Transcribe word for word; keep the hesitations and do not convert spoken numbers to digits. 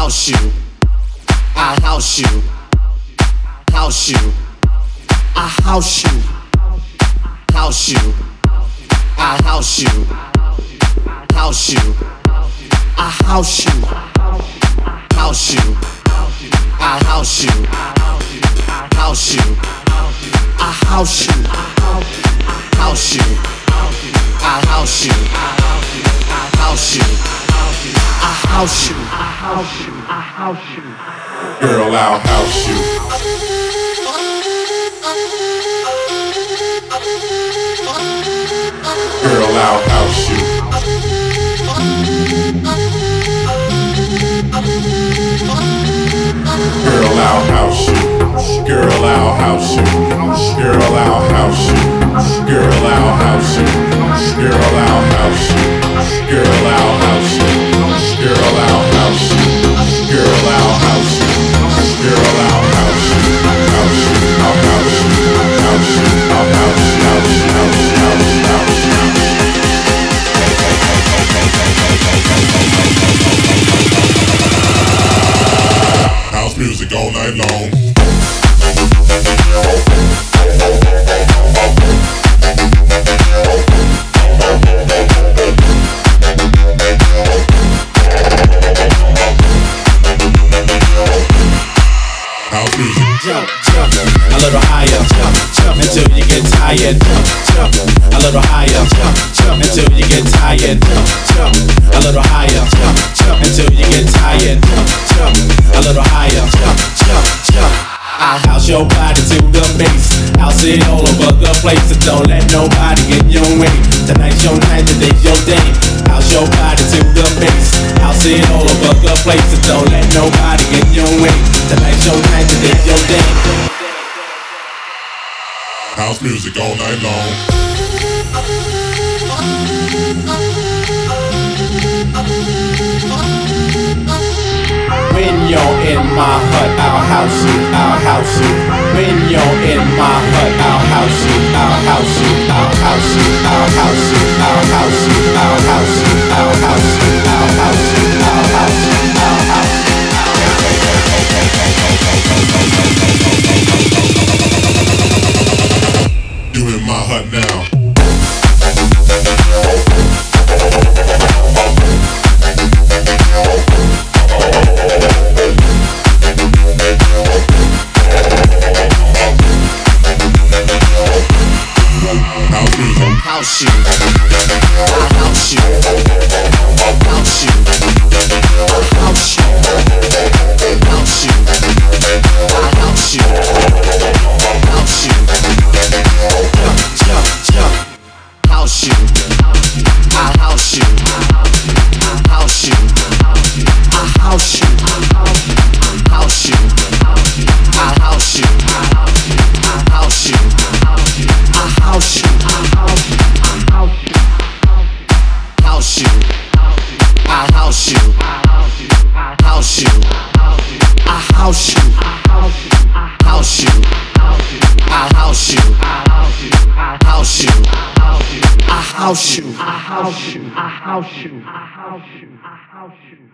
house you. I house you. House you. I house you. House you. I house you. House you. I house you. House you. I house you. House you. I house you. House you. I house you. House you. I house you. I house you. Girl, I'll house you. Girl, I'll house you. Girl, I'll house you. Girl, I'll house you. Girl, I'll house you. Girl, I'll house you. Girl, I'll house you. Girl, I'll house you. Girl, I'll house you. Girl, I'll house you. Girl, I'll house you. House you. I'll house you. House you. I'll house you. House you. House you. House you. House you. House music all night long. House music. Jump, jump, a little higher, jump, jump until you get tired. Jump, jump, a little higher, jump, jump until you get tired. Jump, jump, a little higher, jump, jump until you get tired. Jump, jump, a little higher, jump, jump, jump. I house your body to the base. I'll sit all over the place, so don't let nobody get in your way. Tonight's your night, today's your day. House your body to the base. I'll sit all over the place, so don't let nobody get in your way. Tonight's your night, today's your day. House music all night long. When you're in my hut, I'll house you, I'll house you. When you're in my hut, I'll house you, I'll house you, I'll house you, I'll house you, I'll house you, I'll house you, I'll house you, I'll house you, I'll house you, I'll house You in my hut now. House you. I house you. House you. I house you. House you. I house you. House you. Jump, jump, jump. House you. I house you. House you. I house you. House you. I house you. House you. I house you. House you. I house you. House you. I house you. House you. I house you. House you. I house you. I house you. I house you. I house you. I house you.